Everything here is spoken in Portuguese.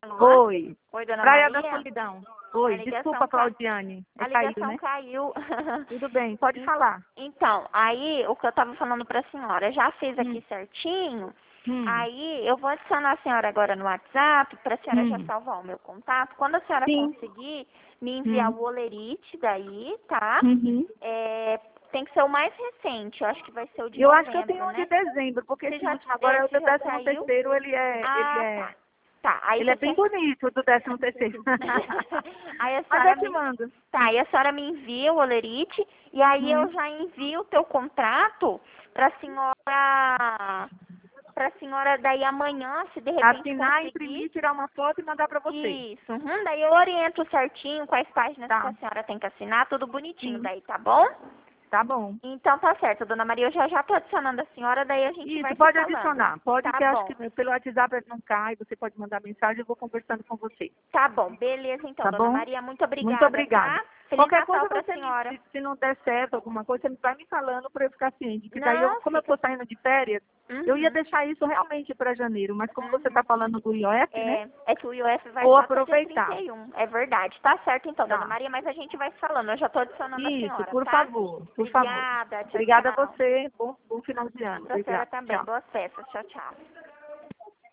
celular? Oi. Oi, Dona Praia da Maria? Solidão. A Oi, ligação desculpa, ca- Claudiane. A Caiu, ligação né? caiu. Tudo bem, pode En- falar. Então, aí o que eu estava falando para a senhora, já fiz Hum, aqui certinho. hum, Aí eu vou adicionar a senhora agora no WhatsApp para a senhora já hum. salvar o meu contato. Quando a senhora Sim. conseguir me enviar o olerite daí, tá? Uhum. É, tem que ser o mais recente, eu acho que vai ser o de Eu acho que eu novembro, tenho um de né? dezembro, porque Você esse já, último agora é o do esse já décimo saiu? terceiro, ele é, ele Ah, é, tá. Tá, aí ele é você bem bonito, o do 13º. aí a Mas senhora eu te me. mando. Tá, e a senhora me envia o olerite e aí Uhum. eu já envio o teu contrato pra senhora daí amanhã, se de repente Assinar, conseguir. imprimir, tirar uma foto e mandar pra você. Isso, daí eu oriento certinho quais páginas que Tá. a senhora tem que assinar, tudo bonitinho Sim. daí, tá bom? Tá bom. Então tá certo, dona Maria, eu já tô adicionando a senhora, daí a gente vai Isso, se pode falando. adicionar. Pode, Tá que acho bom, que pelo WhatsApp não cai, você pode mandar mensagem, eu vou conversando com você. tá bom, beleza então, Tá dona bom? Maria, muito Muito obrigada, obrigada. tá? Feliz Qualquer Natal coisa pra você me, senhora. se não der certo alguma coisa, você vai me falando para eu ficar ciente. Que daí eu, Não, como eu fica. estou saindo de férias, eu ia Uhum, deixar isso realmente para janeiro, mas como você está uhum. falando do IOF, né? É que o IOF vai Vou só até dia aproveitar. 31. É verdade. Tá certo então, dona Tá. Maria, mas a gente vai se falando. Eu já tô adicionando a Isso, senhora, por tá? favor, por favor. Obrigada. Tchau, Obrigada a tchau. você. Bom final de ano. Pra senhora Obrigada. também. Tchau. Boas festas. Tchau, tchau.